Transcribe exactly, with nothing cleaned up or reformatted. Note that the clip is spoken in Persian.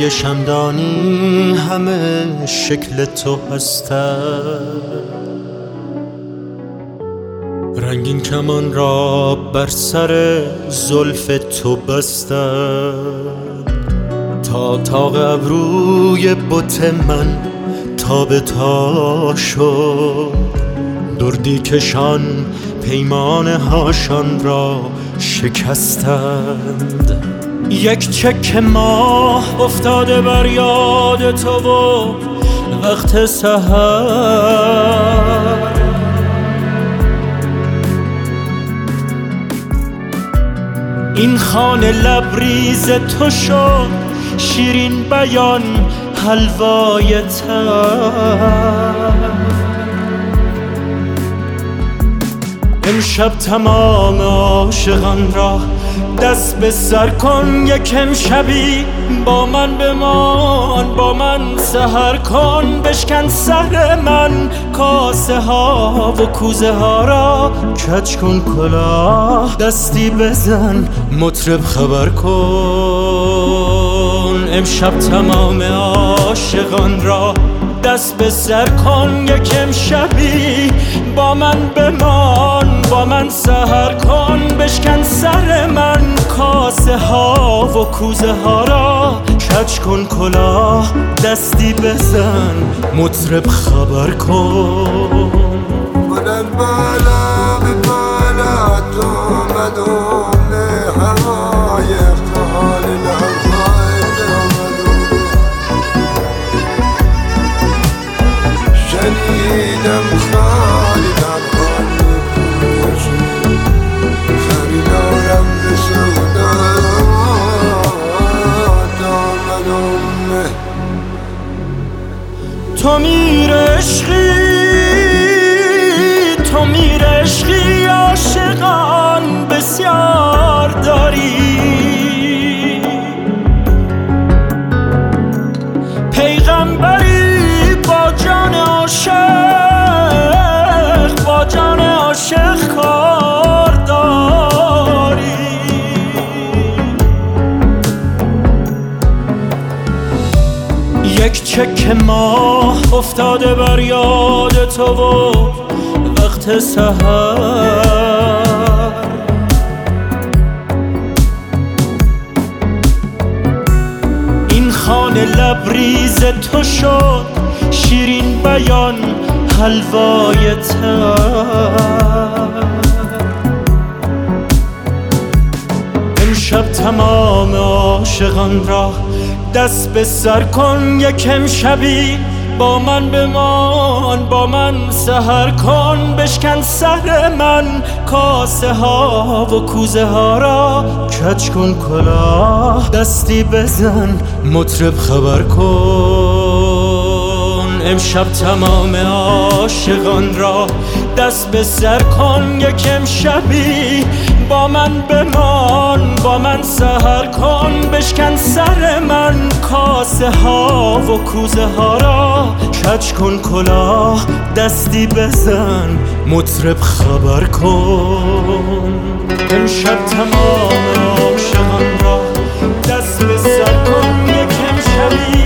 های شمدانی همه شکل تو هستند، رنگین کمان را بر سر زلف تو بستند، تا تاق ابروی بت من تا به تا شد، دردی کشان پیمانه هاشان را شکستند. یک چک ماه افتاده بر یاد تو و وقت سحر، این خانه لبریز تو شد شیرین بیان حلوای تر. امشب تمام عاشقان را دست به سر کن، یک امشبی با من بمان، با من سحر کن. بشکن سر من کاسه ها و کوزه ها را، کج کن کلاه دستی بزن مطرب خبر کن. امشب تمام عاشقان را دست به سر کن، یک امشبی با من بمان، با من سحر کن. بشکن سر من کاسه ها و کوزه ها را، کج کن کلاه دستی بزن مطرب خبر کن. من بالا به بالا تو مدوم هوای افتحال لحظای درمدوم، شنیدم خالی در خالی پروشی، خریدارم به سودا دامدوم. تو میر عشقی، تو میر عشقی، عاشقان بسیار داری، پیغمبری با جان عاشق، با جان عاشق کار داری. یک چک ماه افتاده بر یاد تو و وقت سحر، این خانه لبریز تو شد شیرین بیان حلوای تر. امشب تمام عاشقان را دست به سر کن، یک امشبی با من بمان، با من سحر کن. بشکن سر من کاسه ها و کوزه ها را، کج کن کلاه دستی بزن مطرب خبر کن. امشب تمام عاشقان را دست به سر کن، یک امشبی با من بمان، با من سحر کن. بشکن سر من کاسه ها و کوزه ها را، کج کن کلاه دستی بزن مطرب خبر کن. امشب تمام عاشقان را دست به سر کن، یک امشبی